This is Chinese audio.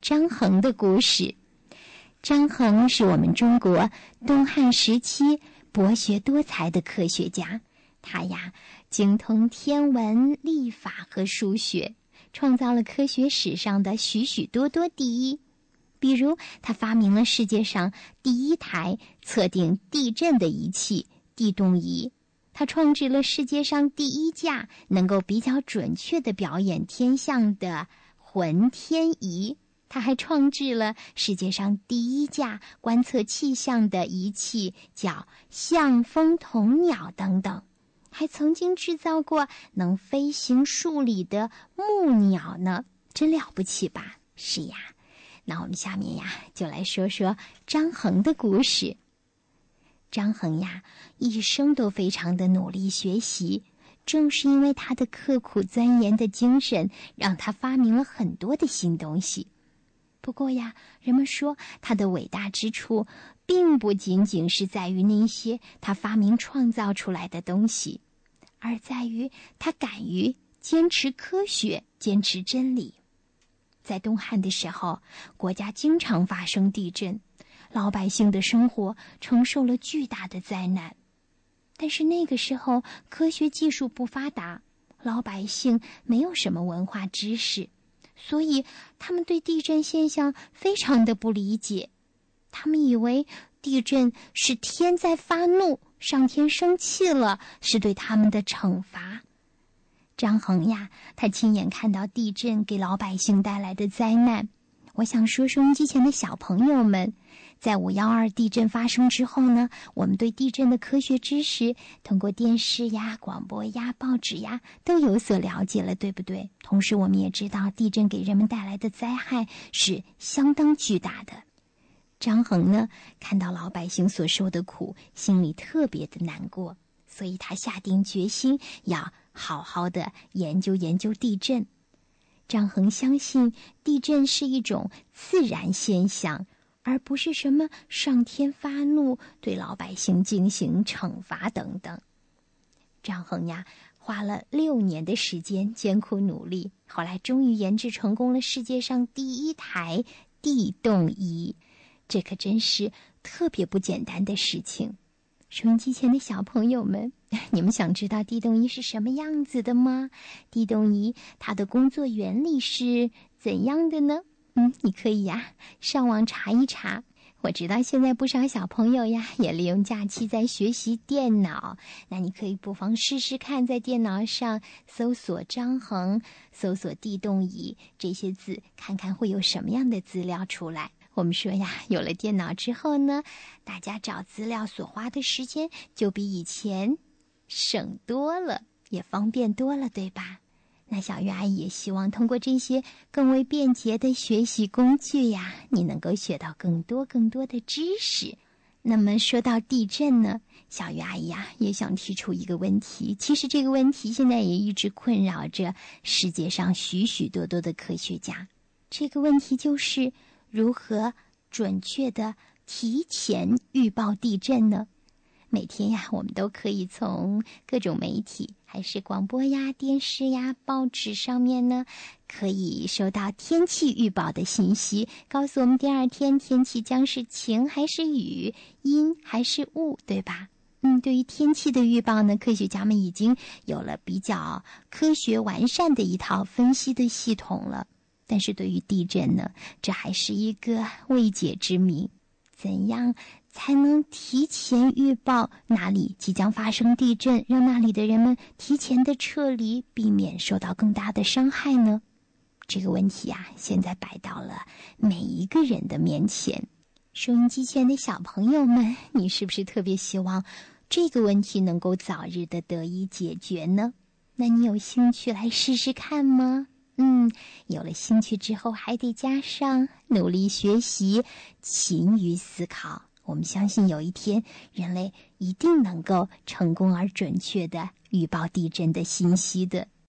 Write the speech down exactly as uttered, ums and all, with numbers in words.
张衡的故事。张衡是我们中国东汉时期博学多才的科学家，他呀精通天文、历法和数学，创造了科学史上的许许多多第一。比如他发明了世界上第一台测定地震的仪器地动仪，他创制了世界上第一架能够比较准确地表演天象的浑天仪，他还创制了世界上第一架观测气象的仪器，叫象风筒鸟等等，还曾经制造过能飞行数里的木鸟呢，真了不起吧？是呀，那我们下面呀就来说说张衡的故事。张衡呀一生都非常的努力学习，正是因为他的刻苦钻研的精神，让他发明了很多的新东西。不过呀，人们说他的伟大之处并不仅仅是在于那些他发明创造出来的东西，而在于他敢于坚持科学，坚持真理。在东汉的时候，国家经常发生地震，老百姓的生活承受了巨大的灾难。但是那个时候科学技术不发达，老百姓没有什么文化知识，所以他们对地震现象非常的不理解。他们以为地震是天在发怒，上天生气了，是对他们的惩罚。张衡呀，他亲眼看到地震给老百姓带来的灾难。我想说收音机前的小朋友们，在五一二地震发生之后呢，我们对地震的科学知识通过电视呀、广播呀、报纸呀都有所了解了，对不对？同时我们也知道地震给人们带来的灾害是相当巨大的。张衡呢，看到老百姓所受的苦，心里特别的难过，所以他下定决心要好好的研究研究地震。张衡相信地震是一种自然现象，而不是什么上天发怒对老百姓进行惩罚等等。张衡呀花了六年的时间艰苦努力，后来终于研制成功了世界上第一台地动仪，这可真是特别不简单的事情。收音机前的小朋友们，你们想知道地动仪是什么样子的吗？地动仪它的工作原理是怎样的呢？嗯，你可以呀上网查一查。我知道现在不少小朋友呀也利用假期在学习电脑，那你可以不妨试试看，在电脑上搜索张衡，搜索地动仪这些字，看看会有什么样的资料出来。我们说呀，有了电脑之后呢，大家找资料所花的时间就比以前省多了，也方便多了，对吧？那小鱼阿姨也希望通过这些更为便捷的学习工具呀，你能够学到更多更多的知识。那么说到地震呢，小鱼阿姨呀也想提出一个问题，其实这个问题现在也一直困扰着世界上许许多多的科学家。这个问题就是如何准确地提前预报地震呢？每天呀，我们都可以从各种媒体，还是广播呀、电视呀、报纸上面呢，可以收到天气预报的信息，告诉我们第二天天气将是晴还是雨，阴还是雾，对吧？嗯，对于天气的预报呢，科学家们已经有了比较科学完善的一套分析的系统了。但是对于地震呢，这还是一个未解之谜。怎样才能提前预报哪里即将发生地震，让那里的人们提前的撤离，避免受到更大的伤害呢？这个问题啊，现在摆到了每一个人的面前。收音机前的小朋友们，你是不是特别希望这个问题能够早日的得以解决呢？那你有兴趣来试试看吗？嗯，有了兴趣之后，还得加上努力学习、勤于思考。我们相信有一天，人类一定能够成功而准确地预报地震的信息的。